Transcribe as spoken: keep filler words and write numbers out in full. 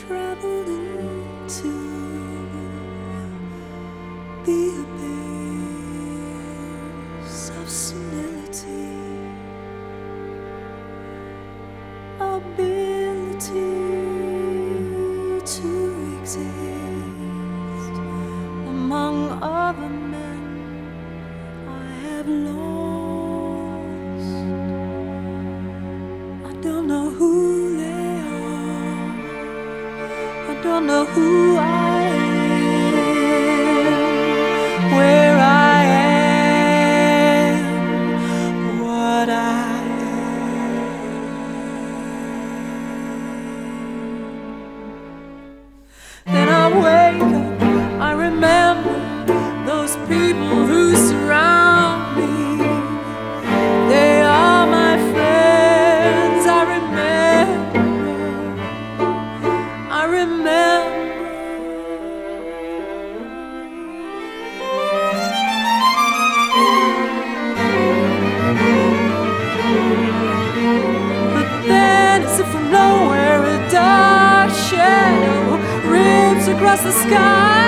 traveled into the abyss of senility, ability to exist among other men I have lost. I don't know who they are, I don't know who I am, where I am, what I am. Then I wake up, I remember those people who surround me. They are my friends. I remember, I remember. But then, as if from nowhere, a dark shadow rips across the sky.